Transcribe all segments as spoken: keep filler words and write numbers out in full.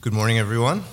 Good morning, everyone.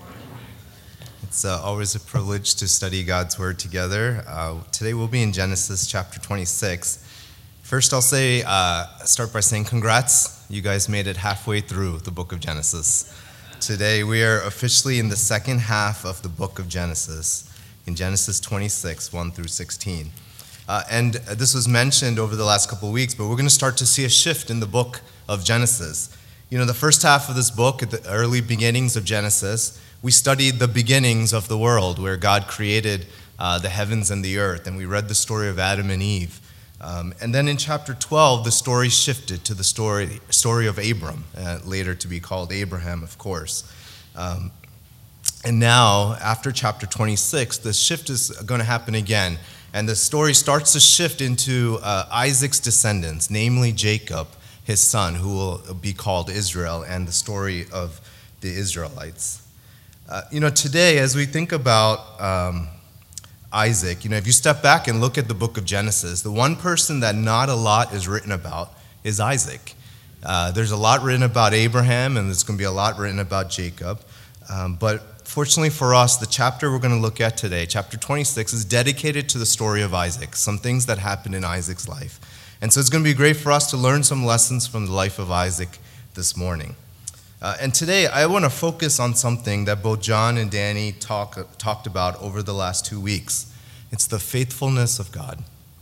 It's uh, always a privilege to study God's Word together. Uh, today we'll be in Genesis chapter twenty-six. First, I'll say, uh, start by saying congrats. You guys made it halfway through the book of Genesis. Today we are officially in the second half of the book of Genesis, in Genesis twenty-six, one through sixteen. Uh, and this was mentioned over the last couple of weeks, but we're going to start to see a shift in the book of Genesis. You know, the first half of this book, at the early beginnings of Genesis, we studied the beginnings of the world, where God created uh, the heavens and the earth, and we read the story of Adam and Eve. Um, and then in chapter twelve, the story shifted to the story story of Abram, uh, later to be called Abraham, of course. Um, and now, after chapter twenty-six, the shift is going to happen again. And the story starts to shift into uh, Isaac's descendants, namely Jacob, his son, who will be called Israel, and the story of the Israelites. Uh, you know, today, as we think about um, Isaac, you know, if you step back and look at the book of Genesis, the one person that not a lot is written about is Isaac. Uh, there's a lot written about Abraham, and there's going to be a lot written about Jacob. Um, but fortunately for us, the chapter we're going to look at today, chapter twenty-six, is dedicated to the story of Isaac, some things that happened in Isaac's life. And so it's going to be great for us to learn some lessons from the life of Isaac this morning. Uh, and today, I want to focus on something that both John and Danny talk, talked about over the last two weeks. It's the faithfulness of God.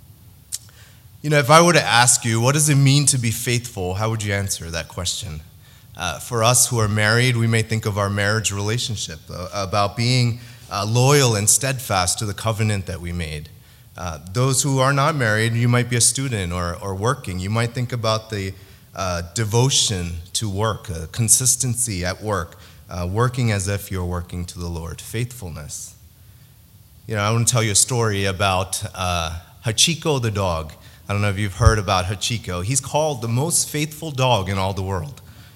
You know, if I were to ask you, what does it mean to be faithful, how would you answer that question? Uh, for us who are married, we may think of our marriage relationship, uh, about being uh, loyal and steadfast to the covenant that we made. Uh, those who are not married, you might be a student or, or working. You might think about the uh, devotion to work, uh, consistency at work, uh, working as if you're working to the Lord, faithfulness. You know, I want to tell you a story about uh, Hachiko the dog. I don't know if you've heard about Hachiko. He's called the most faithful dog in all the world.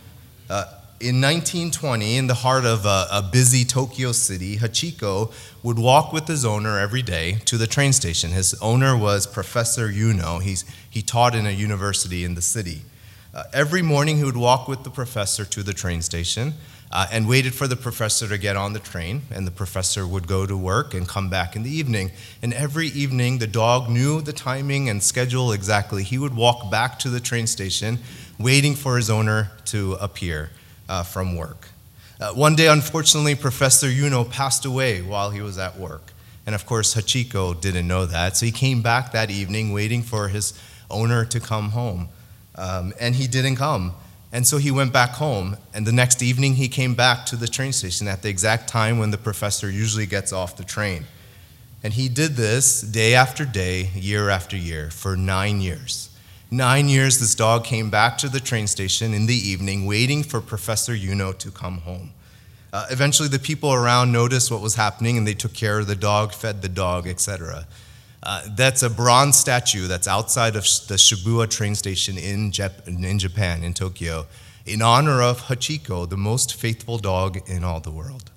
Uh, in nineteen twenty, in the heart of a, a busy Tokyo city, Hachiko would walk with his owner every day to the train station. His owner was Professor Yuno. He's, he taught in a university in the city. Uh, every morning, he would walk with the professor to the train station uh, and waited for the professor to get on the train, and the professor would go to work and come back in the evening. And every evening, the dog knew the timing and schedule exactly. He would walk back to the train station, waiting for his owner to appear uh, from work. Uh, one day, unfortunately, Professor Yuno passed away while he was at work. And of course, Hachiko didn't know that. So he came back that evening waiting for his owner to come home. Um, and he didn't come. And so he went back home. And the next evening, he came back to the train station at the exact time when the professor usually gets off the train. And he did this day after day, year after year, for nine years. Nine years, this dog came back to the train station in the evening, waiting for Professor Yuno to come home. Uh, eventually, the people around noticed what was happening, and they took care of the dog, fed the dog, et cetera. Uh, that's a bronze statue that's outside of the Shibuya train station in, Jap- in Japan, in Tokyo, in honor of Hachiko, the most faithful dog in all the world.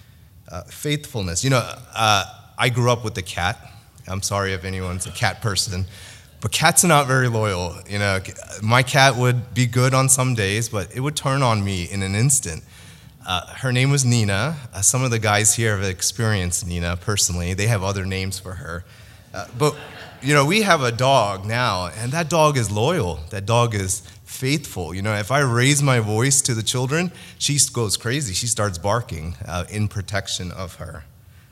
Uh, faithfulness. You know, uh, I grew up with a cat. I'm sorry if anyone's a cat person. But cats are not very loyal. You know, my cat would be good on some days, but it would turn on me in an instant. Uh, her name was Nina. Uh, some of the guys here have experienced Nina personally. They have other names for her. Uh, but, you know, we have a dog now, and that dog is loyal. That dog is faithful. You know, if I raise my voice to the children, she goes crazy. She starts barking uh, in protection of her.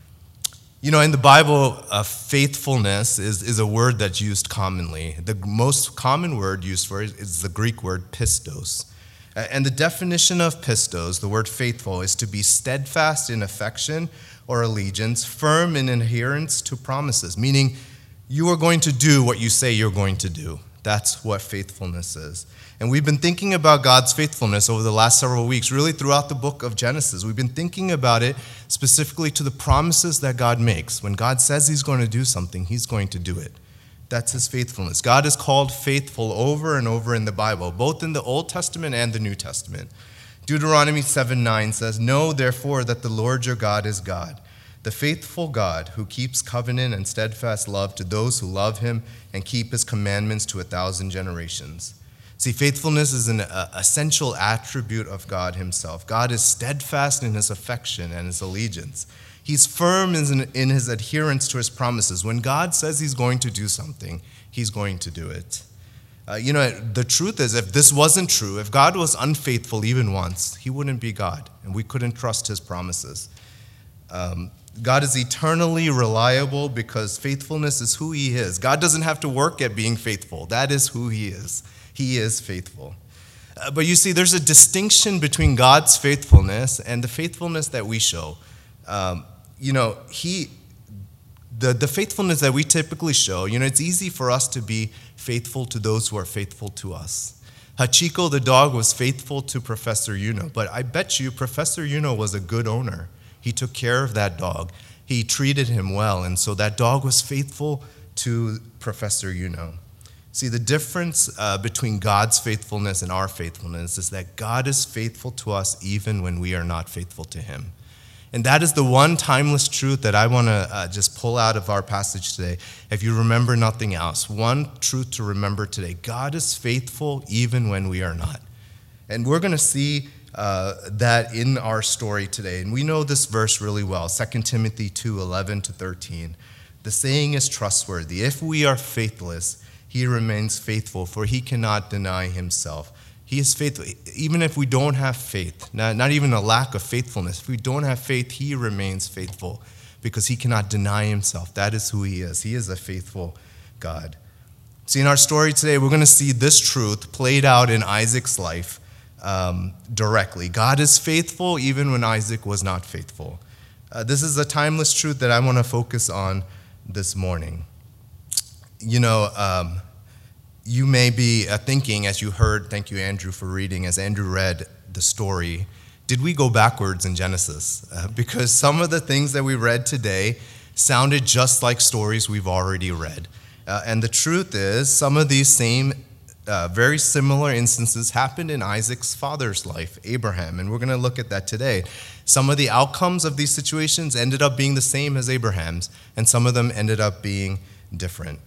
You know, in the Bible, uh, faithfulness is, is a word that's used commonly. The most common word used for it is the Greek word pistos. Uh, and the definition of pistos, the word faithful, is to be steadfast in affection or allegiance, firm in adherence to promises, meaning you are going to do what you say you're going to do. That's what faithfulness is. And we've been thinking about God's faithfulness over the last several weeks, really throughout the book of Genesis. We've been thinking about it specifically to the promises that God makes. When God says he's going to do something, he's going to do it. That's his faithfulness. God is called faithful over and over in the Bible, both in the Old Testament and the New Testament. Deuteronomy seven nine says, "Know therefore that the Lord your God is God, the faithful God who keeps covenant and steadfast love to those who love him and keep his commandments to a thousand generations." See, faithfulness is an uh, essential attribute of God himself. God is steadfast in his affection and his allegiance. He's firm in, in his adherence to his promises. When God says he's going to do something, he's going to do it. Uh, you know, the truth is, if this wasn't true, if God was unfaithful even once, he wouldn't be God, and we couldn't trust his promises. Um, God is eternally reliable because faithfulness is who he is. God doesn't have to work at being faithful. That is who he is. He is faithful. Uh, but you see, there's a distinction between God's faithfulness and the faithfulness that we show. Um, you know, he, the, the faithfulness that we typically show, you know, it's easy for us to be faithful to those who are faithful to us. Hachiko, the dog, was faithful to Professor Yuno, but I bet you Professor Yuno was a good owner. He took care of that dog. He treated him well, and so that dog was faithful to Professor Yuno. See, the difference uh, between God's faithfulness and our faithfulness is that God is faithful to us even when we are not faithful to him. And that is the one timeless truth that I want to uh, just pull out of our passage today. If you remember nothing else, one truth to remember today: God is faithful even when we are not. And we're going to see uh, that in our story today. And we know this verse really well, Second Timothy two, eleven to thirteen. The saying is trustworthy: if we are faithless, he remains faithful, for he cannot deny himself. He is faithful. Even if we don't have faith, not, not even a lack of faithfulness, if we don't have faith, he remains faithful because he cannot deny himself. That is who he is. He is a faithful God. See, in our story today, we're going to see this truth played out in Isaac's life um, directly. God is faithful even when Isaac was not faithful. Uh, this is a timeless truth that I want to focus on this morning. You know, um, you may be uh, thinking, as you heard, thank you, Andrew, for reading, as Andrew read the story, did we go backwards in Genesis? Uh, because some of the things that we read today sounded just like stories we've already read. Uh, and the truth is, some of these same uh, very similar instances happened in Isaac's father's life, Abraham, and we're going to look at that today. Some of the outcomes of these situations ended up being the same as Abraham's, and some of them ended up being different.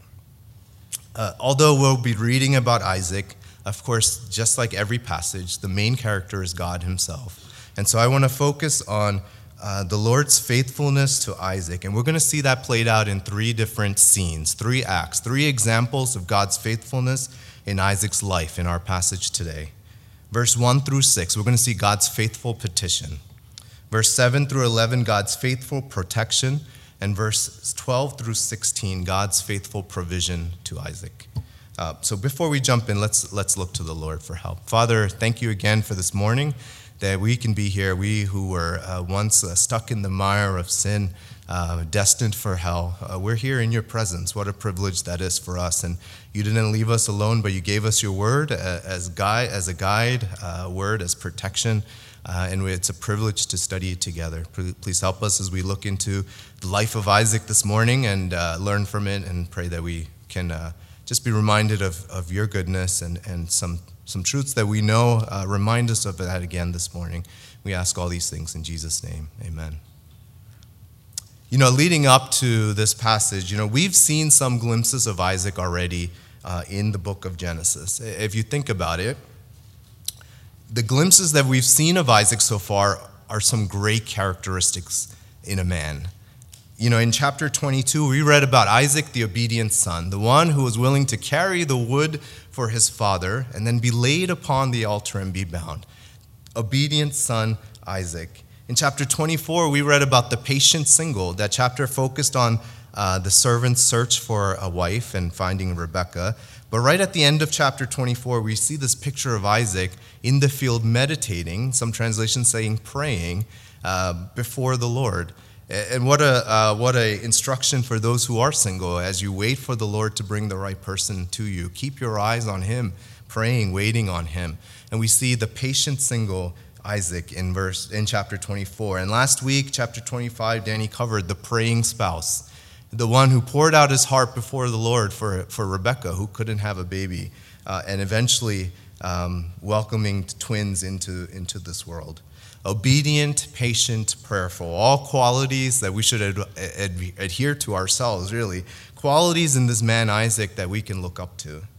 Uh, although we'll be reading about Isaac, of course, just like every passage, the main character is God himself. And so I want to focus on uh, the Lord's faithfulness to Isaac. And we're going to see that played out in three different scenes, three acts, three examples of God's faithfulness in Isaac's life in our passage today. Verse one through six, we're going to see God's faithful petition. Verse seven through eleven, God's faithful protection. And verse twelve through sixteen, God's faithful provision to Isaac. Uh, so before we jump in, let's let's look to the Lord for help. Father, thank you again for this morning that we can be here. We who were uh, once uh, stuck in the mire of sin, uh, destined for hell, uh, we're here in your presence. What a privilege that is for us. And you didn't leave us alone, but you gave us your word as guide, as a guide, uh, word as protection. Uh, and it's a privilege to study it together. Please help us as we look into the life of Isaac this morning and uh, learn from it, and pray that we can uh, just be reminded of, of your goodness and, and some, some truths that we know. Uh, remind us of that again this morning. We ask all these things in Jesus' name. Amen. You know, leading up to this passage, you know, we've seen some glimpses of Isaac already uh, in the book of Genesis. If you think about it, the glimpses that we've seen of Isaac so far are some great characteristics in a man. You know, in chapter twenty-two, we read about Isaac, the obedient son, the one who was willing to carry the wood for his father and then be laid upon the altar and be bound. Obedient son, Isaac. In chapter twenty-four, we read about the patient single. That chapter focused on uh, the servant's search for a wife and finding Rebekah. But right at the end of chapter twenty-four, we see this picture of Isaac in the field meditating, some translations saying praying, uh, before the Lord. And what a uh, what a instruction for those who are single as you wait for the Lord to bring the right person to you. Keep your eyes on him, praying, waiting on him. And we see the patient single Isaac in verse in chapter twenty-four. And last week, chapter twenty-five, Danny covered the praying spouse, the one who poured out his heart before the Lord for, for Rebekah, who couldn't have a baby, uh, and eventually um, welcoming twins into, into this world. Obedient, patient, prayerful, all qualities that we should ad- ad- adhere to ourselves, really. Qualities in this man Isaac that we can look up to.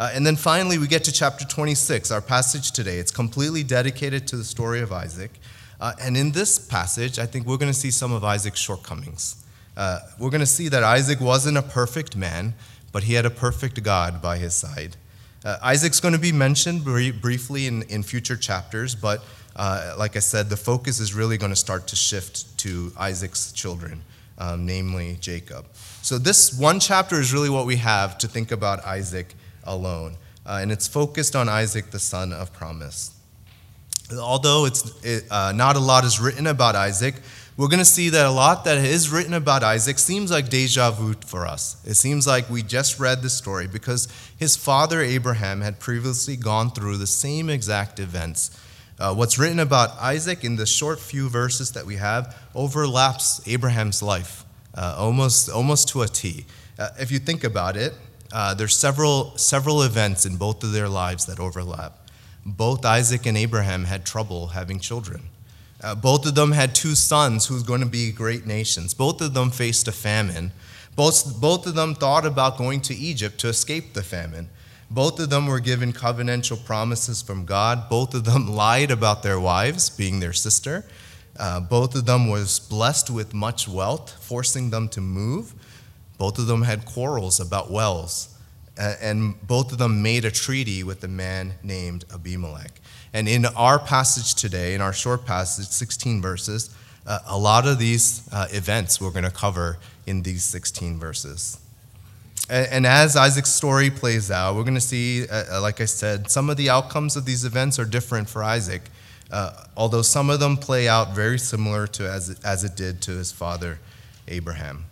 Uh, and then finally, we get to chapter twenty-six, our passage today. It's completely dedicated to the story of Isaac. Uh, and in this passage, I think we're going to see some of Isaac's shortcomings. Uh, we're going to see that Isaac wasn't a perfect man, but he had a perfect God by his side. Uh, Isaac's going to be mentioned br- briefly in, in future chapters, but uh, like I said, the focus is really going to start to shift to Isaac's children, um, namely Jacob. So this one chapter is really what we have to think about Isaac alone, uh, and it's focused on Isaac, the son of promise. Although it's it, uh, not a lot is written about Isaac, we're going to see that a lot that is written about Isaac seems like deja vu for us. It seems like we just read the story because his father Abraham had previously gone through the same exact events. Uh, what's written about Isaac in the short few verses that we have overlaps Abraham's life uh, almost, almost to a T. Uh, if you think about it, uh, there's several, several events in both of their lives that overlap. Both Isaac and Abraham had trouble having children. Uh, both of them had two sons who's going to be great nations. Both of them faced a famine. Both, both of them thought about going to Egypt to escape the famine. Both of them were given covenantal promises from God. Both of them lied about their wives, being their sister. Uh, both of them was blessed with much wealth, forcing them to move. Both of them had quarrels about wells. Uh, and both of them made a treaty with a man named Abimelech. And in our passage today, in our short passage, sixteen verses, uh, a lot of these uh, events we're going to cover in these sixteen verses. And, and as Isaac's story plays out, we're going to see, uh, like I said, some of the outcomes of these events are different for Isaac, uh, although some of them play out very similar to as it, as it did to his father Abraham.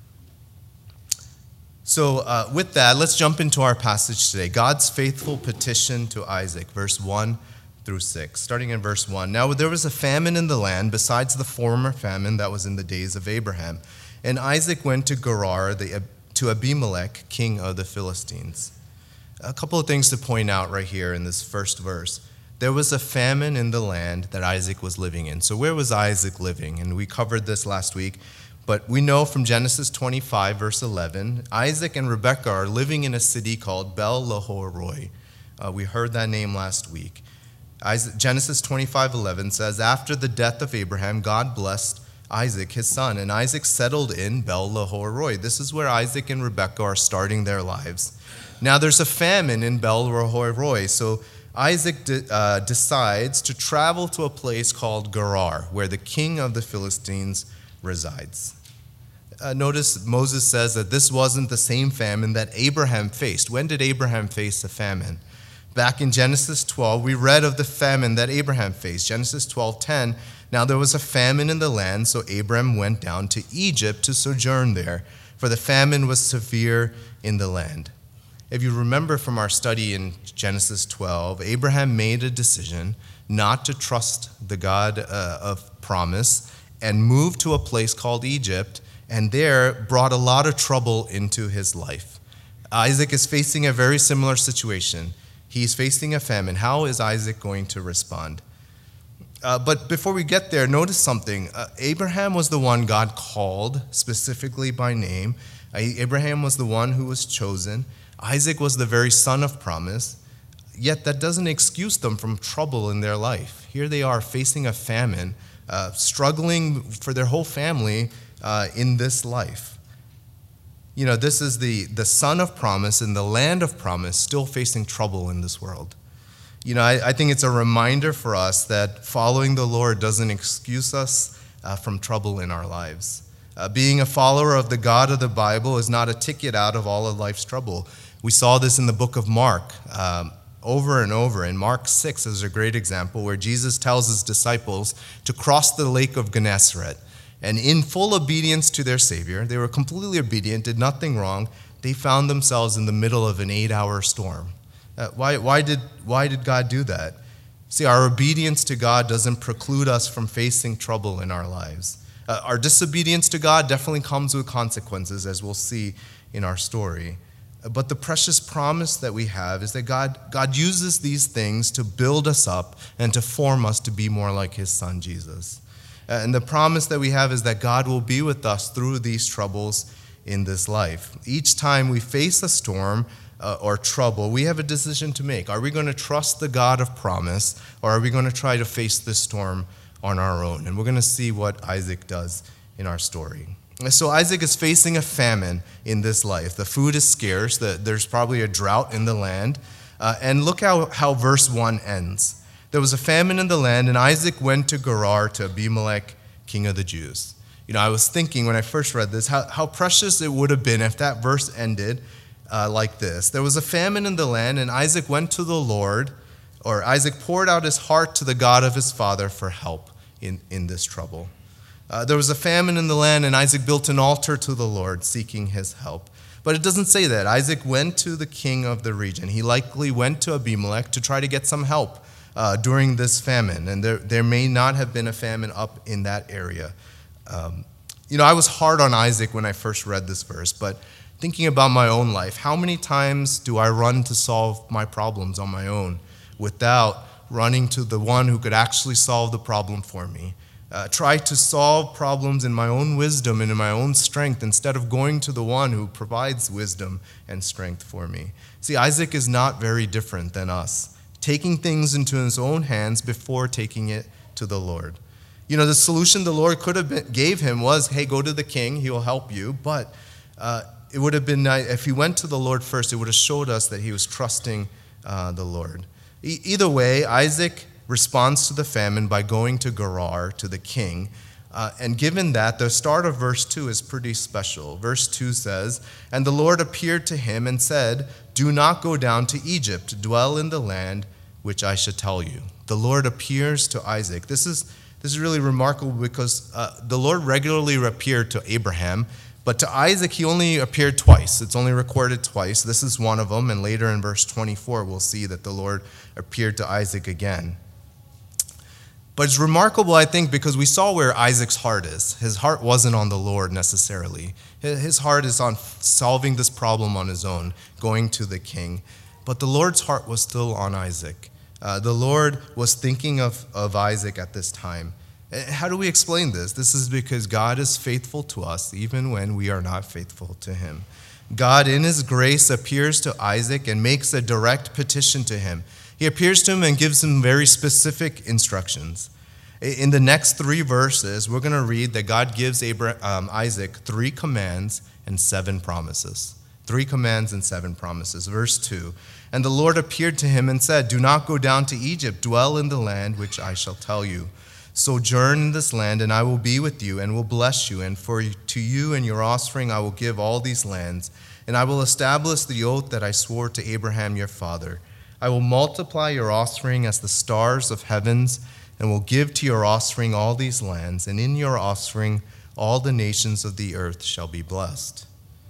So uh, with that, let's jump into our passage today. God's faithful petition to Isaac, verse one through six, starting in verse one. Now there was a famine in the land besides the former famine that was in the days of Abraham. And Isaac went to Gerar, the, to Abimelech, king of the Philistines. A couple of things to point out right here in this first verse. There was a famine in the land that Isaac was living in. So where was Isaac living? And we covered this last week. But we know from Genesis twenty-five, verse eleven, Isaac and Rebekah are living in a city called Bel-lahai-roi. Uh, we heard that name last week. Isaac, Genesis twenty-five eleven says, after the death of Abraham, God blessed Isaac, his son, and Isaac settled in Bel-lahai-roi. This is where Isaac and Rebekah are starting their lives. Now there's a famine in Bel-lahai-roi, so Isaac de, uh, decides to travel to a place called Gerar, where the king of the Philistines resides. Uh, notice Moses says that this wasn't the same famine that Abraham faced. When did Abraham face a famine? Back in Genesis twelve, we read of the famine that Abraham faced. Genesis twelve ten, now there was a famine in the land, so Abram went down to Egypt to sojourn there, for the famine was severe in the land. If you remember from our study in Genesis twelve, Abraham made a decision not to trust the God uh, of promise and moved to a place called Egypt, and there brought a lot of trouble into his life. Isaac is facing a very similar situation. He's facing a famine. How is Isaac going to respond? Uh, but before we get there, notice something. Uh, Abraham was the one God called specifically by name. Uh, Abraham was the one who was chosen. Isaac was the very son of promise. Yet that doesn't excuse them from trouble in their life. Here they are facing a famine, uh, struggling for their whole family uh, in this life. You know, this is the, the son of promise in the land of promise still facing trouble in this world. You know, I, I think it's a reminder for us that following the Lord doesn't excuse us uh, from trouble in our lives. Uh, being a follower of the God of the Bible is not a ticket out of all of life's trouble. We saw this in the book of Mark um, over and over. In Mark six is a great example where Jesus tells his disciples to cross the lake of Gennesaret. And in full obedience to their Savior, they were completely obedient, did nothing wrong. They found themselves in the middle of an eight-hour storm. Uh, why, why, did, why did God do that? See, our obedience to God doesn't preclude us from facing trouble in our lives. Uh, our disobedience to God definitely comes with consequences, as we'll see in our story. Uh, but the precious promise that we have is that God, God uses these things to build us up and to form us to be more like his son, Jesus. And the promise that we have is that God will be with us through these troubles in this life. Each time we face a storm, uh, or trouble, we have a decision to make. Are we going to trust the God of promise, or are we going to try to face this storm on our own? And we're going to see what Isaac does in our story. So Isaac is facing a famine in this life. The food is scarce. The, there's probably a drought in the land. Uh, and look how, how verse one ends. There was a famine in the land, and Isaac went to Gerar to Abimelech, king of the Jews. You know, I was thinking when I first read this, how, how precious it would have been if that verse ended uh, like this. There was a famine in the land, and Isaac went to the Lord, or Isaac poured out his heart to the God of his father for help in, in this trouble. Uh, there was a famine in the land, and Isaac built an altar to the Lord, seeking his help. But it doesn't say that. Isaac went to the king of the region. He likely went to Abimelech to try to get some help uh, during this famine. And there, there may not have been a famine up in that area. Um, you know, I was hard on Isaac when I first read this verse, but thinking about my own life, how many times do I run to solve my problems on my own without running to the one who could actually solve the problem for me? Uh, try to solve problems in my own wisdom and in my own strength instead of going to the one who provides wisdom and strength for me. See, Isaac is not very different than us, taking things into his own hands before taking it to the Lord. You know, the solution the Lord could have been, gave him was, hey, go to the king, he will help you. But uh, it would have been nice, if he went to the Lord first, it would have showed us that he was trusting uh, the Lord. E- either way, Isaac responds to the famine by going to Gerar, to the king. Uh, and given that, the start of verse two is pretty special. Verse two says, "And the Lord appeared to him and said, 'Do not go down to Egypt, dwell in the land which I shall tell you.'" The Lord appears to Isaac. This is, this is really remarkable because uh, the Lord regularly appeared to Abraham, but to Isaac he only appeared twice. It's only recorded twice. This is one of them, and later in verse twenty-four we'll see that the Lord appeared to Isaac again. But it's remarkable, I think, because we saw where Isaac's heart is. His heart wasn't on the Lord necessarily. His heart is on solving this problem on his own, going to the king. But the Lord's heart was still on Isaac. Uh, the Lord was thinking of, of Isaac at this time. How do we explain this? This is because God is faithful to us even when we are not faithful to him. God, in his grace, appears to Isaac and makes a direct petition to him. He appears to him and gives him very specific instructions. In the next three verses, we're going to read that God gives Abraham, um, Isaac three commands and seven promises. Three commands and seven promises. Verse two, "And the Lord appeared to him and said, 'Do not go down to Egypt, dwell in the land which I shall tell you. Sojourn in this land, and I will be with you and will bless you. And for to you and your offspring I will give all these lands, and I will establish the oath that I swore to Abraham your father. I will multiply your offspring as the stars of heavens, and will give to your offspring all these lands, and in your offspring all the nations of the earth shall be blessed.'"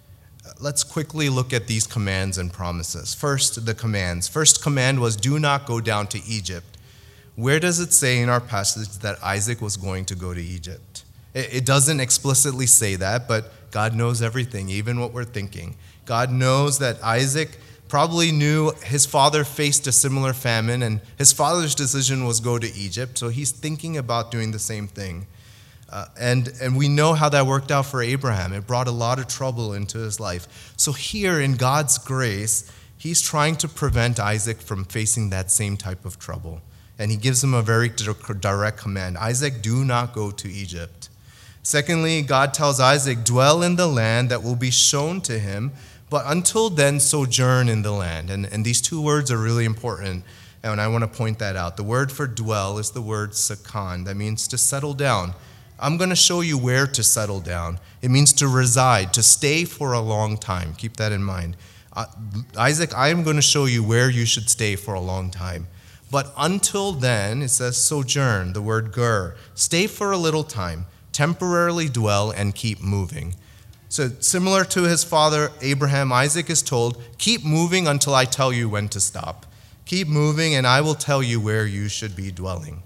Let's quickly look at these commands and promises. First, the commands. First command was, do not go down to Egypt. Where does it say in our passage that Isaac was going to go to Egypt? It doesn't explicitly say that, but God knows everything, even what we're thinking. God knows that Isaac probably knew his father faced a similar famine, and his father's decision was go to Egypt, so he's thinking about doing the same thing. Uh, and, and we know how that worked out for Abraham. It brought a lot of trouble into his life. So here, in God's grace, he's trying to prevent Isaac from facing that same type of trouble. And he gives him a very direct command. Isaac, do not go to Egypt. Secondly, God tells Isaac, dwell in the land that will be shown to him, but until then, sojourn in the land. And, and these two words are really important, and I want to point that out. The word for dwell is the word sakan. That means to settle down. I'm going to show you where to settle down. It means to reside, to stay for a long time. Keep that in mind. Uh, Isaac, I am going to show you where you should stay for a long time. But until then, it says sojourn, the word gur. Stay for a little time, temporarily dwell, and keep moving. So similar to his father Abraham, Isaac is told, keep moving until I tell you when to stop. Keep moving, and I will tell you where you should be dwelling.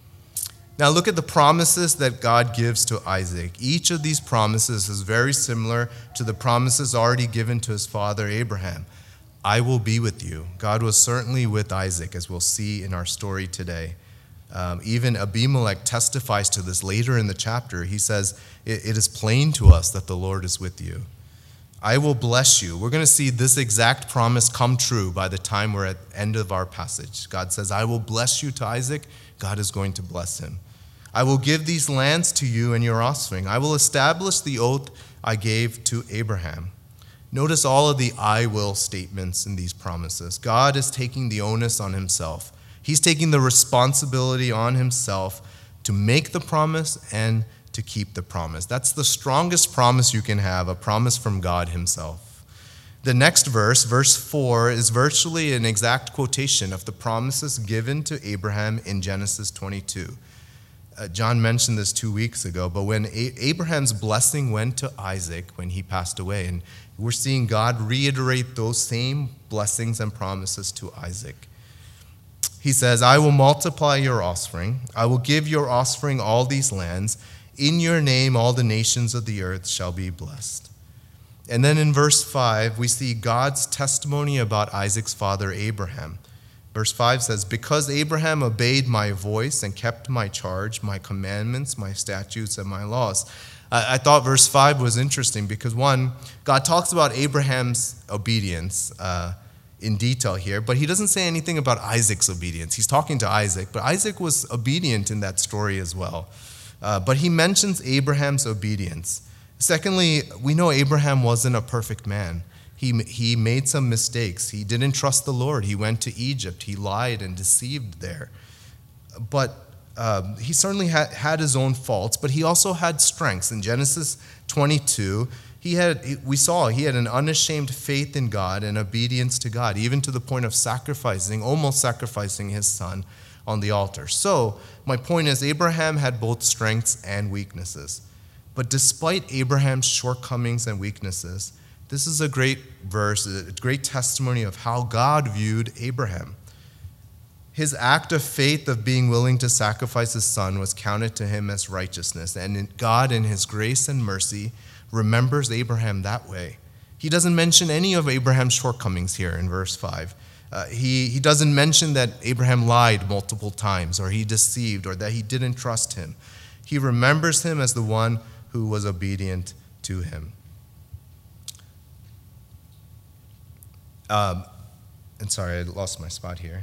Now look at the promises that God gives to Isaac. Each of these promises is very similar to the promises already given to his father Abraham. I will be with you. God was certainly with Isaac, as we'll see in our story today. Um, even Abimelech testifies to this later in the chapter. He says, it, it is plain to us that the Lord is with you. I will bless you. We're going to see this exact promise come true by the time we're at the end of our passage. God says, I will bless you to Isaac. God is going to bless him. I will give these lands to you and your offspring. I will establish the oath I gave to Abraham. Notice all of the I will statements in these promises. God is taking the onus on himself. He's taking the responsibility on himself to make the promise and to keep the promise. That's the strongest promise you can have, a promise from God himself. The next verse, verse four, is virtually an exact quotation of the promises given to Abraham in Genesis twenty-two. Uh, John mentioned this two weeks ago, but when A- Abraham's blessing went to Isaac when he passed away, and we're seeing God reiterate those same blessings and promises to Isaac. He says, I will multiply your offspring. I will give your offspring all these lands. In your name, all the nations of the earth shall be blessed. And then in verse five, we see God's testimony about Isaac's father, Abraham. Verse five says, because Abraham obeyed my voice and kept my charge, my commandments, my statutes, and my laws. I, I thought verse five was interesting because, one, God talks about Abraham's obedience uh, in detail here, but he doesn't say anything about Isaac's obedience. He's talking to Isaac, but Isaac was obedient in that story as well. Uh, but he mentions Abraham's obedience. Secondly, we know Abraham wasn't a perfect man. He, he made some mistakes. He didn't trust the Lord. He went to Egypt. He lied and deceived there. But um, he certainly had, had his own faults, but he also had strengths. In Genesis twenty-two, he had, we saw he had an unashamed faith in God and obedience to God, even to the point of sacrificing, almost sacrificing his son on the altar. So my point is, Abraham had both strengths and weaknesses. But despite Abraham's shortcomings and weaknesses, this is a great verse, a great testimony of how God viewed Abraham. His act of faith of being willing to sacrifice his son was counted to him as righteousness. And God, in his grace and mercy, remembers Abraham that way. He doesn't mention any of Abraham's shortcomings here in verse five. Uh, he, he doesn't mention that Abraham lied multiple times, or he deceived, or that he didn't trust him. He remembers him as the one who was obedient to him. Um, and sorry, I lost my spot here.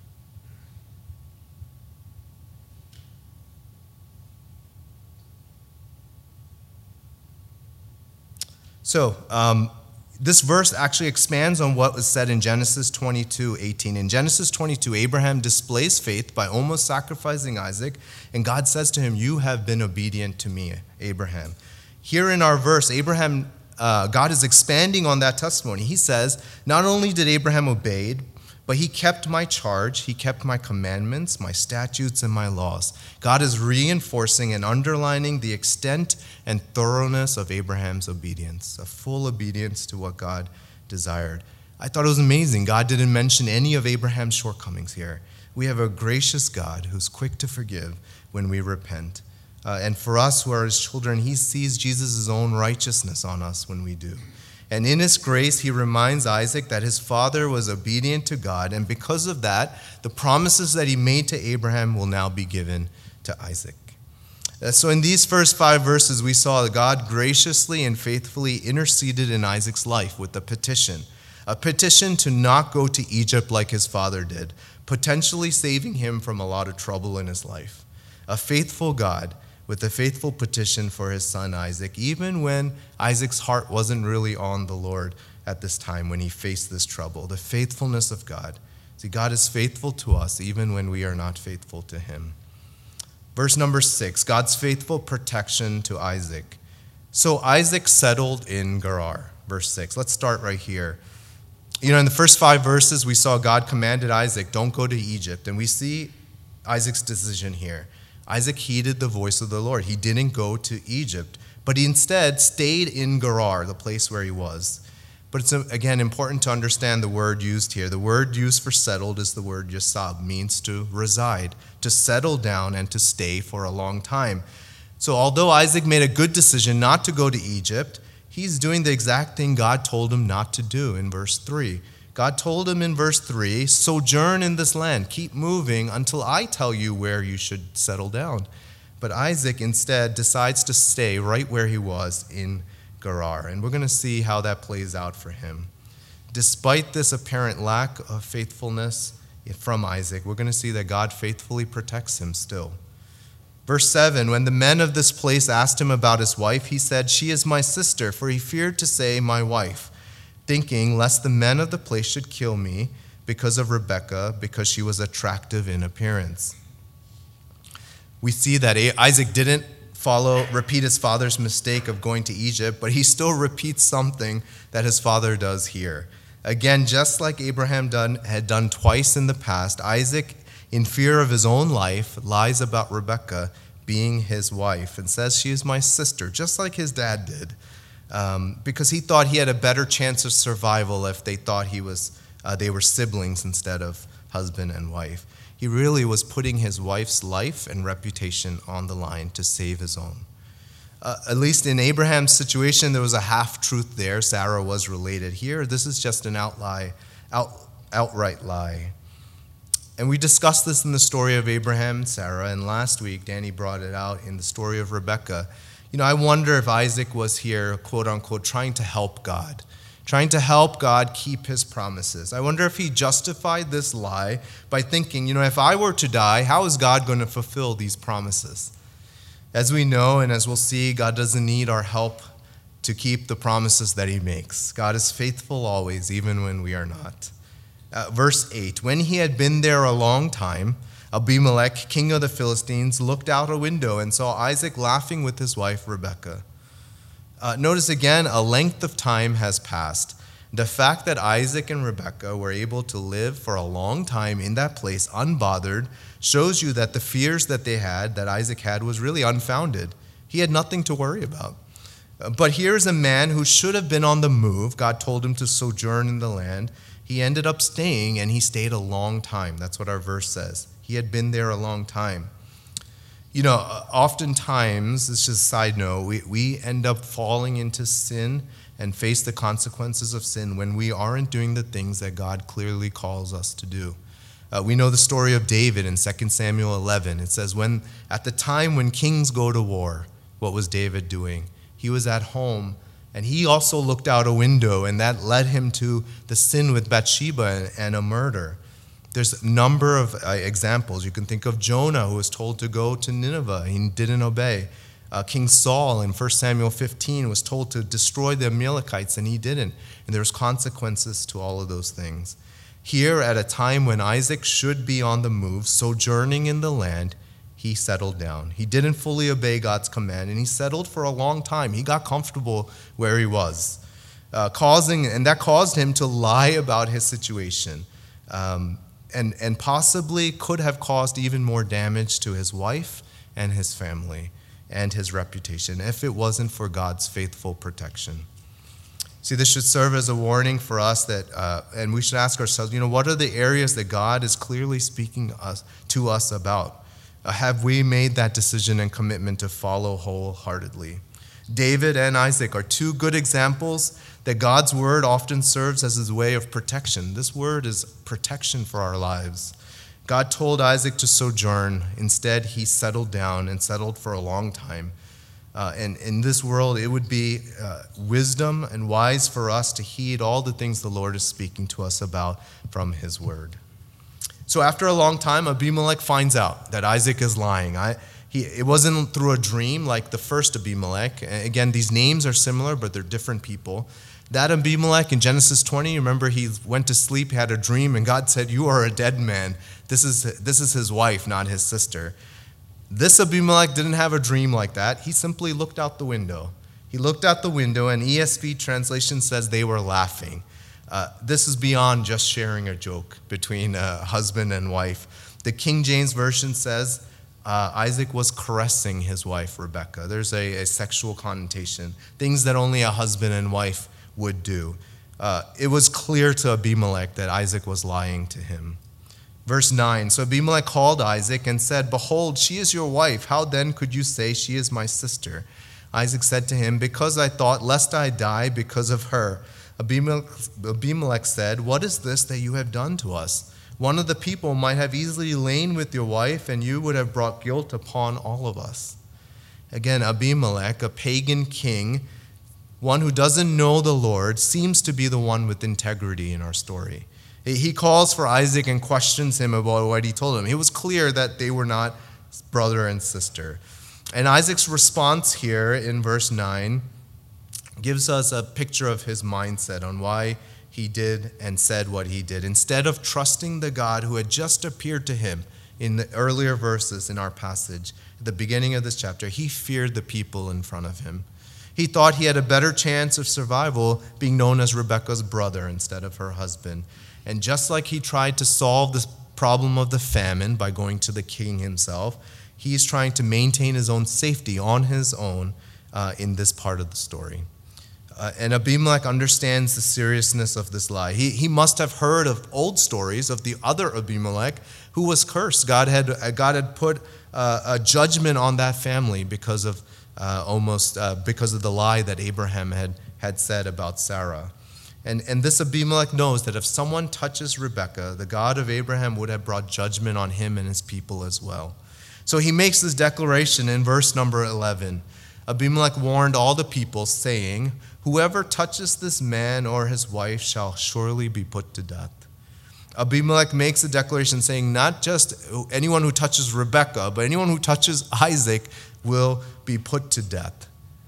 So, um, this verse actually expands on what was said in Genesis twenty-two eighteen. In Genesis twenty-two, Abraham displays faith by almost sacrificing Isaac, and God says to him, you have been obedient to me, Abraham. Here in our verse, Abraham, uh, God is expanding on that testimony. He says, not only did Abraham obey, but he kept my charge, he kept my commandments, my statutes, and my laws. God is reinforcing and underlining the extent and thoroughness of Abraham's obedience, a full obedience to what God desired. I thought it was amazing. God didn't mention any of Abraham's shortcomings here. We have a gracious God who's quick to forgive when we repent. Uh, and for us who are his children, he sees Jesus' own righteousness on us when we do. And in his grace, he reminds Isaac that his father was obedient to God, and because of that, the promises that he made to Abraham will now be given to Isaac. Uh, so in these first five verses, we saw that God graciously and faithfully interceded in Isaac's life with a petition, a petition to not go to Egypt like his father did, potentially saving him from a lot of trouble in his life. A faithful God with a faithful petition for his son Isaac, even when Isaac's heart wasn't really on the Lord at this time when he faced this trouble. The faithfulness of God. See, God is faithful to us even when we are not faithful to him. Verse number six, God's faithful protection to Isaac. So Isaac settled in Gerar. Verse six. Let's start right here. You know, in the first five verses, we saw God commanded Isaac, don't go to Egypt. And we see Isaac's decision here. Isaac heeded the voice of the Lord. He didn't go to Egypt, but he instead stayed in Gerar, the place where he was. But it's, again, important to understand the word used here. The word used for settled is the word yasab, means to reside, to settle down and to stay for a long time. So although Isaac made a good decision not to go to Egypt, he's doing the exact thing God told him not to do in verse three. God told him in verse three, sojourn in this land, keep moving until I tell you where you should settle down. But Isaac instead decides to stay right where he was in Gerar. And we're going to see how that plays out for him. Despite this apparent lack of faithfulness from Isaac, we're going to see that God faithfully protects him still. Verse seven, when the men of this place asked him about his wife, he said, "She is my sister," for he feared to say my wife, thinking lest the men of the place should kill me because of Rebekah, because she was attractive in appearance. We see that Isaac didn't follow, repeat his father's mistake of going to Egypt, but he still repeats something that his father does here. Again, just like Abraham done, had done twice in the past, Isaac, in fear of his own life, lies about Rebekah being his wife and says she is my sister, just like his dad did, um, because he thought he had a better chance of survival if they thought he was uh, they were siblings instead of husband and wife. He really was putting his wife's life and reputation on the line to save his own. Uh, at least in Abraham's situation, there was a half-truth there. Sarah was related. Here, this is just an outlie, out, outright lie. And we discussed this in the story of Abraham and Sarah, and last week Danny brought it out in the story of Rebekah. You know, I wonder if Isaac was here, quote unquote, trying to help God, trying to help God keep his promises. I wonder if he justified this lie by thinking, you know, if I were to die, how is God going to fulfill these promises? As we know, and as we'll see, God doesn't need our help to keep the promises that he makes. God is faithful always, even when we are not. Uh, verse eight, when he had been there a long time, Abimelech, king of the Philistines, looked out a window and saw Isaac laughing with his wife Rebekah. Uh, notice again, a length of time has passed. The fact that Isaac and Rebekah were able to live for a long time in that place unbothered shows you that the fears that they had, that Isaac had, was really unfounded. He had nothing to worry about. But here's a man who should have been on the move. God told him to sojourn in the land. He ended up staying, and he stayed a long time. That's what our verse says. He had been there a long time. You know, oftentimes, this is just a side note, we, we end up falling into sin and face the consequences of sin when we aren't doing the things that God clearly calls us to do. Uh, we know the story of David in Second Samuel eleven. It says, when at the time when kings go to war, what was David doing? He was at home, and he also looked out a window, and that led him to the sin with Bathsheba and, and a murder. There's a number of uh, examples. You can think of Jonah, who was told to go to Nineveh. He didn't obey. Uh, King Saul in First Samuel fifteen was told to destroy the Amalekites, and he didn't. And there's consequences to all of those things. Here, at a time when Isaac should be on the move, sojourning in the land, he settled down. He didn't fully obey God's command, and he settled for a long time. He got comfortable where he was, uh, causing, and that caused him to lie about his situation, um, and, and possibly could have caused even more damage to his wife and his family and his reputation if it wasn't for God's faithful protection. See, this should serve as a warning for us that, uh, and we should ask ourselves, you know, what are the areas that God is clearly speaking us, to us about? Uh, have we made that decision and commitment to follow wholeheartedly? David and Isaac are two good examples that God's word often serves as his way of protection. This word is protection for our lives. God told Isaac to sojourn. Instead, he settled down and settled for a long time. Uh, and in this world, it would be uh, wisdom and wise for us to heed all the things the Lord is speaking to us about from his word. So after a long time, Abimelech finds out that Isaac is lying. I, he, it wasn't through a dream like the first Abimelech. Again, these names are similar, but they're different people. That Abimelech in Genesis twenty, remember he went to sleep, had a dream, and God said, "You are a dead man." This is, this is his wife, not his sister. This Abimelech didn't have a dream like that. He simply looked out the window. He looked out the window, and E S V translation says they were laughing. Uh, this is beyond just sharing a joke between a husband and wife. The King James Version says uh, Isaac was caressing his wife, Rebekah. There's a, a sexual connotation, things that only a husband and wife would do. Uh, it was clear to Abimelech that Isaac was lying to him. Verse nine, so Abimelech called Isaac and said, "Behold, she is your wife. How then could you say she is my sister?" Isaac said to him, "Because I thought, lest I die because of her." Abimelech, Abimelech said, "What is this that you have done to us? One of the people might have easily lain with your wife, and you would have brought guilt upon all of us." Again, Abimelech, a pagan king, one who doesn't know the Lord, seems to be the one with integrity in our story. He calls for Isaac and questions him about what he told him. It was clear that they were not brother and sister. And Isaac's response here in verse nine gives us a picture of his mindset on why he did and said what he did. Instead of trusting the God who had just appeared to him in the earlier verses in our passage, at the beginning of this chapter, he feared the people in front of him. He thought he had a better chance of survival being known as Rebekah's brother instead of her husband. And just like he tried to solve this problem of the famine by going to the king himself, he's trying to maintain his own safety on his own uh, in this part of the story. Uh, and Abimelech understands the seriousness of this lie. He, he must have heard of old stories of the other Abimelech who was cursed. God had, uh, God had put uh, a judgment on that family because of uh, almost uh, because of the lie that Abraham had, had said about Sarah. And, and this Abimelech knows that if someone touches Rebekah, the God of Abraham would have brought judgment on him and his people as well. So he makes this declaration in verse number eleven. Abimelech warned all the people, saying, "Whoever touches this man or his wife shall surely be put to death." Abimelech makes a declaration saying not just anyone who touches Rebekah, but anyone who touches Isaac will be put to death.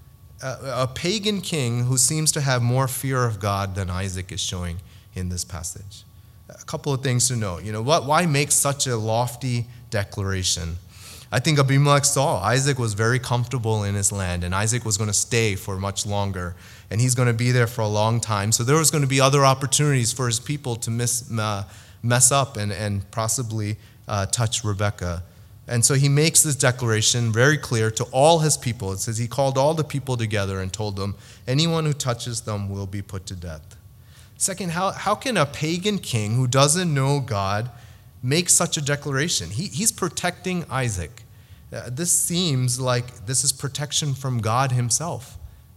A pagan king who seems to have more fear of God than Isaac is showing in this passage. A couple of things to note. You know, what? Why make such a lofty declaration? I think Abimelech saw Isaac was very comfortable in his land, and Isaac was going to stay for much longer, and he's going to be there for a long time. So there was going to be other opportunities for his people to miss, uh, mess up and, and possibly uh, touch Rebekah. And so he makes this declaration very clear to all his people. It says he called all the people together and told them, anyone who touches them will be put to death. Second, how, how can a pagan king who doesn't know God make such a declaration? He, he's protecting Isaac. Uh, this seems like this is protection from God himself.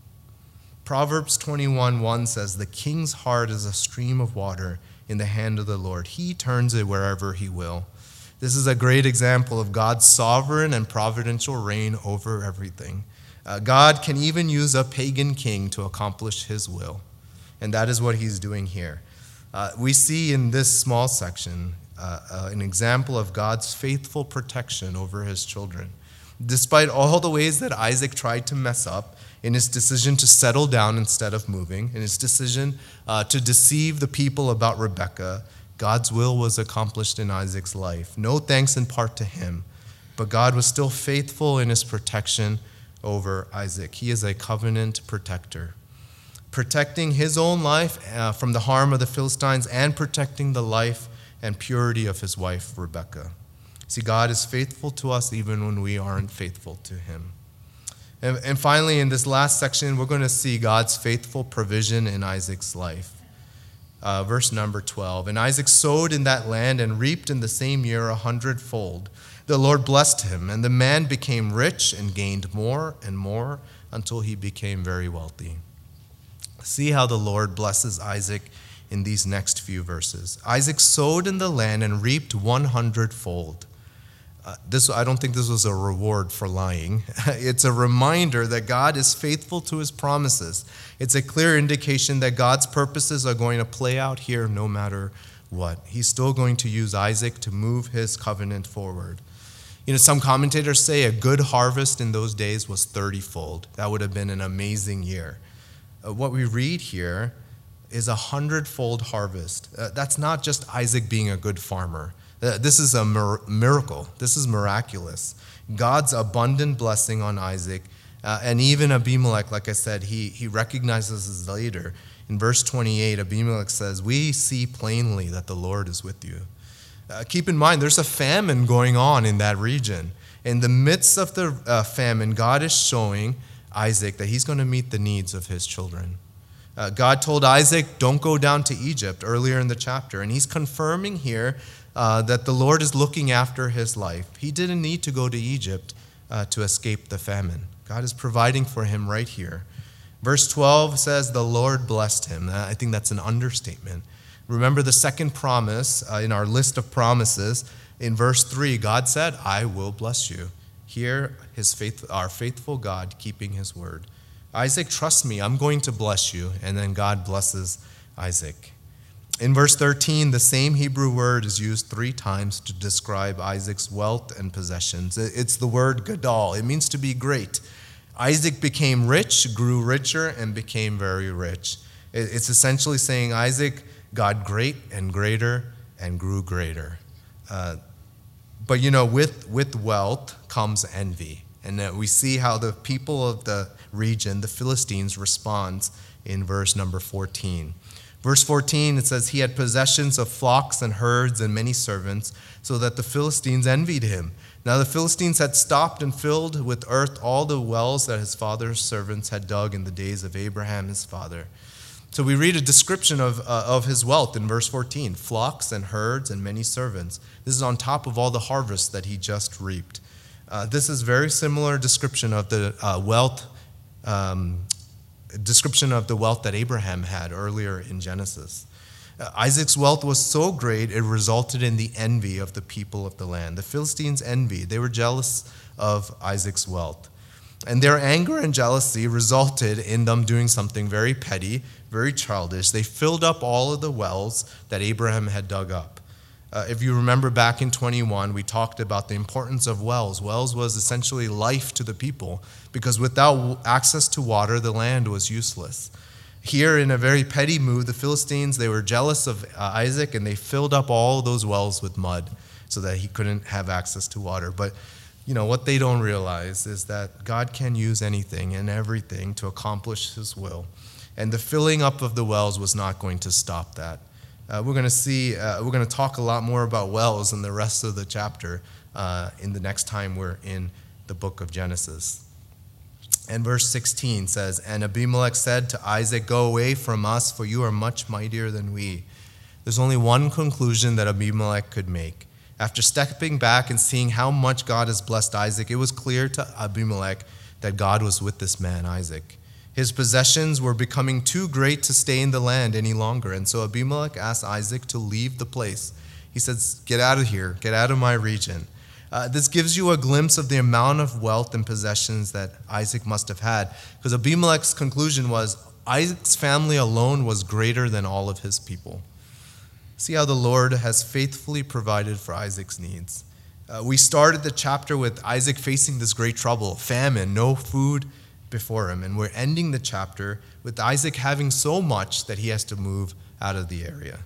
Proverbs twenty-one one says, "The king's heart is a stream of water in the hand of the Lord. He turns it wherever he will." This is a great example of God's sovereign and providential reign over everything. Uh, God can even use a pagan king to accomplish his will. And that is what he's doing here. Uh, we see in this small section uh, uh, an example of God's faithful protection over his children. Despite all the ways that Isaac tried to mess up in his decision to settle down instead of moving, in his decision uh, to deceive the people about Rebekah, God's will was accomplished in Isaac's life. No thanks in part to him, but God was still faithful in his protection over Isaac. He is a covenant protector, protecting his own life uh, from the harm of the Philistines and protecting the life and purity of his wife, Rebekah. See, God is faithful to us even when we aren't faithful to him. And, and finally, in this last section, we're going to see God's faithful provision in Isaac's life. Uh, verse number twelve, "And Isaac sowed in that land and reaped in the same year a hundredfold. The Lord blessed him, and the man became rich and gained more and more until he became very wealthy." See how the Lord blesses Isaac in these next few verses. Isaac sowed in the land and reaped one hundredfold. Uh, this, I don't think this was a reward for lying. It's a reminder that God is faithful to his promises. It's a clear indication that God's purposes are going to play out here no matter what. He's still going to use Isaac to move his covenant forward. You know, some commentators say a good harvest in those days was thirty-fold. That would have been an amazing year. Uh, what we read here is a hundredfold harvest. Uh, that's not just Isaac being a good farmer. Uh, this is a mir- miracle. This is miraculous. God's abundant blessing on Isaac. Uh, and even Abimelech, like I said, he, he recognizes this later. In verse twenty-eight, Abimelech says, "We see plainly that the Lord is with you." Uh, keep in mind, there's a famine going on in that region. In the midst of the uh, famine, God is showing Isaac that he's going to meet the needs of his children. Uh, God told Isaac, don't go down to Egypt earlier in the chapter. And he's confirming here uh, that the Lord is looking after his life. He didn't need to go to Egypt uh, to escape the famine. God is providing for him right here. Verse twelve says, the Lord blessed him. I think that's an understatement. Remember the second promise uh, in our list of promises. In verse three, God said, I will bless you. Here, his faith, our faithful God keeping his word. Isaac, trust me, I'm going to bless you. And then God blesses Isaac. In verse thirteen, the same Hebrew word is used three times to describe Isaac's wealth and possessions. It's the word gadol. It means to be great. Isaac became rich, grew richer, and became very rich. It's essentially saying Isaac got great and greater and grew greater. Uh, but, you know, with, with wealth comes envy. And uh, we see how the people of the region, the Philistines, responds in verse number fourteen. Verse fourteen, it says, he had possessions of flocks and herds and many servants, so that the Philistines envied him. Now the Philistines had stopped and filled with earth all the wells that his father's servants had dug in the days of Abraham his father. So we read a description of, uh, of his wealth in verse fourteen, flocks and herds and many servants. This is on top of all the harvest that he just reaped. Uh, this is very similar description of the uh, wealth um, description of the wealth that Abraham had earlier in Genesis. Uh, Isaac's wealth was so great, it resulted in the envy of the people of the land. The Philistines envied. They were jealous of Isaac's wealth. And their anger and jealousy resulted in them doing something very petty, very childish. They filled up all of the wells that Abraham had dug up. Uh, if you remember back in twenty-one, we talked about the importance of wells. Wells was essentially life to the people, because without access to water, the land was useless. Here, in a very petty move, the Philistines, they were jealous of uh, Isaac, and they filled up all those wells with mud so that he couldn't have access to water. But, you know, what they don't realize is that God can use anything and everything to accomplish his will. And the filling up of the wells was not going to stop that. Uh, we're going to see, uh, we're going to talk a lot more about wells in the rest of the chapter uh, in the next time we're in the book of Genesis. And verse sixteen says, and Abimelech said to Isaac, go away from us, for you are much mightier than we. There's only one conclusion that Abimelech could make. After stepping back and seeing how much God has blessed Isaac, it was clear to Abimelech that God was with this man, Isaac. His possessions were becoming too great to stay in the land any longer. And so Abimelech asked Isaac to leave the place. He says, get out of here, get out of my region. Uh, this gives you a glimpse of the amount of wealth and possessions that Isaac must have had. Because Abimelech's conclusion was Isaac's family alone was greater than all of his people. See how the Lord has faithfully provided for Isaac's needs. Uh, we started the chapter with Isaac facing this great trouble, famine, no food before him. And we're ending the chapter with Isaac having so much that he has to move out of the area.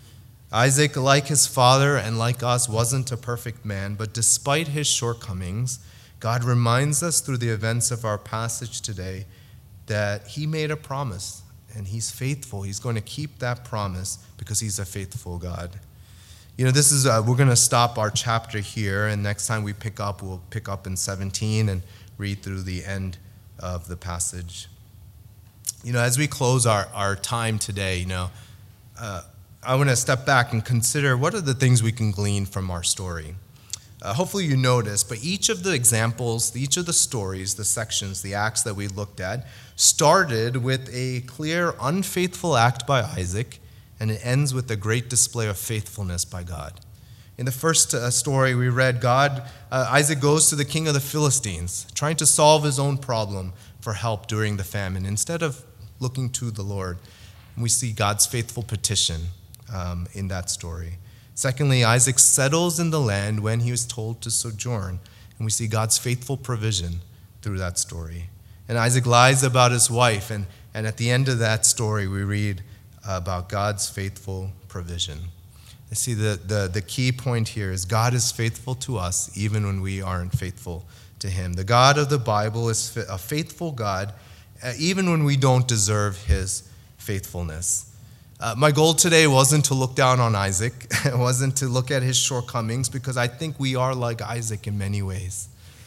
Isaac, like his father and like us, wasn't a perfect man, but despite his shortcomings, God reminds us through the events of our passage today that he made a promise, and he's faithful. He's going to keep that promise because he's a faithful God. You know, this is uh, we're going to stop our chapter here, and next time we pick up, we'll pick up in seventeen and read through the end of the passage. You know, as we close our, our time today, you know, uh, I want to step back and consider what are the things we can glean from our story. Uh, hopefully you noticed, but each of the examples, each of the stories, the sections, the acts that we looked at, started with a clear, unfaithful act by Isaac, and it ends with a great display of faithfulness by God. In the first uh, story we read, God, uh, Isaac goes to the king of the Philistines, trying to solve his own problem for help during the famine, instead of looking to the Lord. And we see God's faithful petition um, in that story. Secondly, Isaac settles in the land when he was told to sojourn, and we see God's faithful provision through that story. And Isaac lies about his wife, and, and at the end of that story we read about God's faithful provision. You see, the, the, the key point here is God is faithful to us even when we aren't faithful to him. The God of the Bible is a faithful God uh, even when we don't deserve his faithfulness. Uh, my goal today wasn't to look down on Isaac. It wasn't to look at his shortcomings, because I think we are like Isaac in many ways.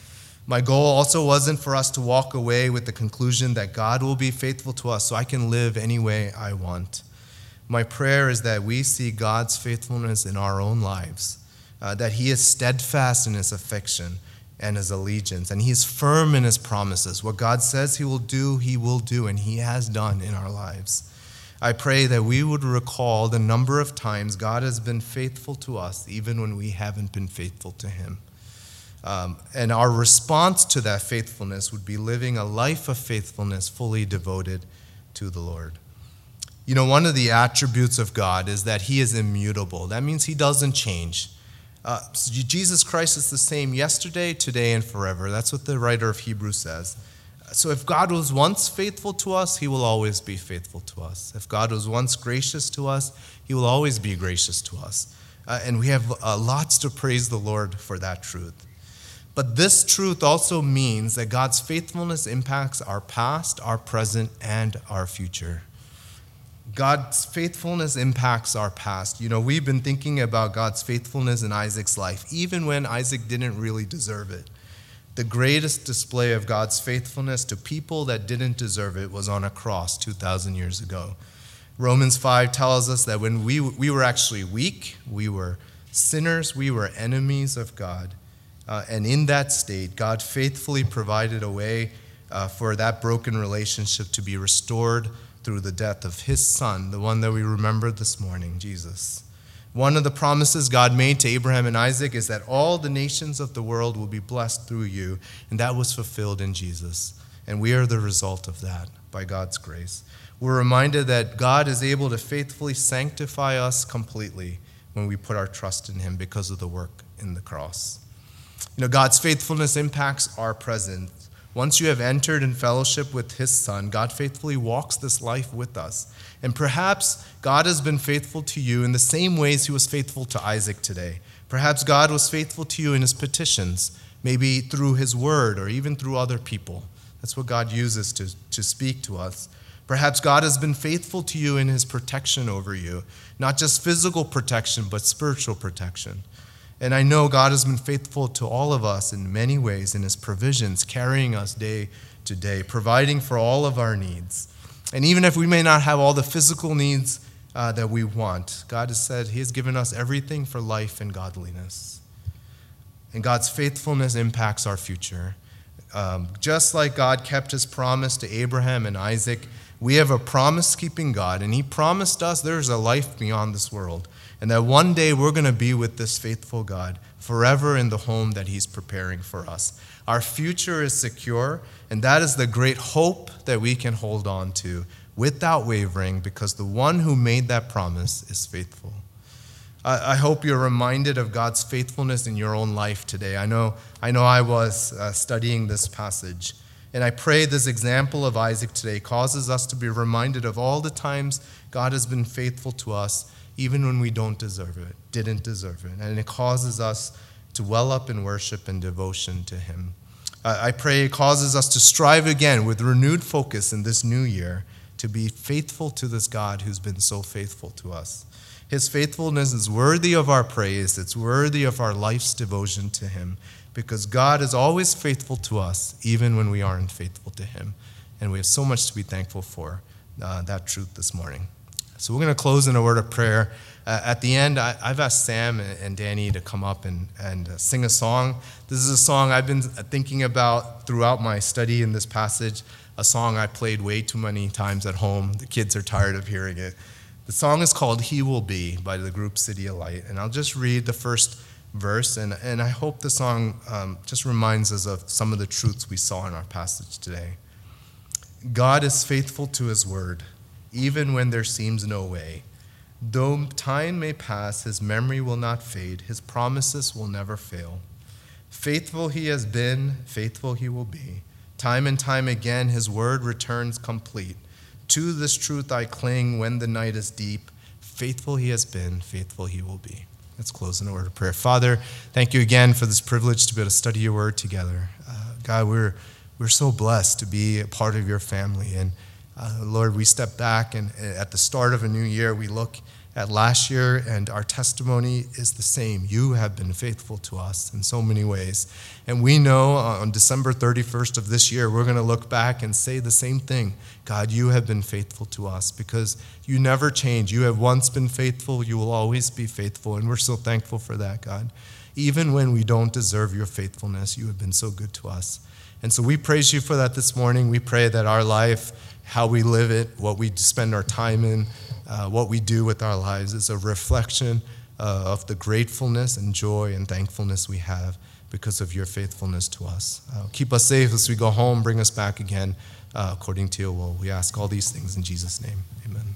My goal also wasn't for us to walk away with the conclusion that God will be faithful to us so I can live any way I want. My prayer is that we see God's faithfulness in our own lives, uh, that he is steadfast in his affection and his allegiance, and he is firm in his promises. What God says he will do, he will do, and he has done in our lives. I pray that we would recall the number of times God has been faithful to us, even when we haven't been faithful to him. Um, and our response to that faithfulness would be living a life of faithfulness fully devoted to the Lord. You know, one of the attributes of God is that he is immutable. That means he doesn't change. Uh, Jesus Christ is the same yesterday, today, and forever. That's what the writer of Hebrews says. So if God was once faithful to us, he will always be faithful to us. If God was once gracious to us, he will always be gracious to us. Uh, and we have uh, lots to praise the Lord for that truth. But this truth also means that God's faithfulness impacts our past, our present, and our future. God's faithfulness impacts our past. You know, we've been thinking about God's faithfulness in Isaac's life, even when Isaac didn't really deserve it. The greatest display of God's faithfulness to people that didn't deserve it was on a cross two thousand years ago. Romans five tells us that when we, we were actually weak, we were sinners, we were enemies of God. Uh, and in that state, God faithfully provided a way uh, for that broken relationship to be restored through the death of his son, the one that we remembered this morning, Jesus. One of the promises God made to Abraham and Isaac is that all the nations of the world will be blessed through you, and that was fulfilled in Jesus. And we are the result of that by God's grace. We're reminded that God is able to faithfully sanctify us completely when we put our trust in him because of the work in the cross. You know, God's faithfulness impacts our present. Once you have entered in fellowship with his son, God faithfully walks this life with us. And perhaps God has been faithful to you in the same ways he was faithful to Isaac today. Perhaps God was faithful to you in his petitions, maybe through his word or even through other people. That's what God uses to, to speak to us. Perhaps God has been faithful to you in his protection over you, not just physical protection, but spiritual protection. And I know God has been faithful to all of us in many ways in his provisions, carrying us day to day, providing for all of our needs. And even if we may not have all the physical needs uh, that we want, God has said he has given us everything for life and godliness. And God's faithfulness impacts our future. Um, just like God kept his promise to Abraham and Isaac, we have a promise-keeping God, and he promised us there's a life beyond this world. And that one day we're going to be with this faithful God forever in the home that he's preparing for us. Our future is secure, and that is the great hope that we can hold on to without wavering, because the one who made that promise is faithful. I hope you're reminded of God's faithfulness in your own life today. I know I, know I was uh, studying this passage, and I pray this example of Isaac today causes us to be reminded of all the times God has been faithful to us, even when we don't deserve it, didn't deserve it. And it causes us to well up in worship and devotion to him. I pray it causes us to strive again with renewed focus in this new year to be faithful to this God who's been so faithful to us. His faithfulness is worthy of our praise. It's worthy of our life's devotion to him, because God is always faithful to us, even when we aren't faithful to him. And we have so much to be thankful for uh, that truth this morning. So we're going to close in a word of prayer. Uh, at the end, I, I've asked Sam and Danny to come up and, and uh, sing a song. This is a song I've been thinking about throughout my study in this passage, a song I played way too many times at home. The kids are tired of hearing it. The song is called He Will Be by the group City of Light. And I'll just read the first verse, and, and I hope the song um, just reminds us of some of the truths we saw in our passage today. God is faithful to his word, even when there seems no way. Though time may pass, his memory will not fade. His promises will never fail. Faithful he has been, faithful he will be. Time and time again, his word returns complete. To this truth I cling when the night is deep. Faithful he has been, faithful he will be. Let's close in a word of prayer. Father, thank you again for this privilege to be able to study your word together. Uh, God, we're we're so blessed to be a part of your family. And uh, Lord, we step back, and at the start of a new year, we look at last year, and our testimony is the same. You have been faithful to us in so many ways. And we know on December thirty-first of this year, we're going to look back and say the same thing. God, you have been faithful to us because you never change. You have once been faithful. You will always be faithful. And we're so thankful for that, God. Even when we don't deserve your faithfulness, you have been so good to us. And so we praise you for that this morning. We pray that our life, how we live it, what we spend our time in, uh, what we do with our lives is a reflection uh, of the gratefulness and joy and thankfulness we have because of your faithfulness to us. Uh, keep us safe as we go home. Bring us back again uh, according to your will. We ask all these things in Jesus' name. Amen.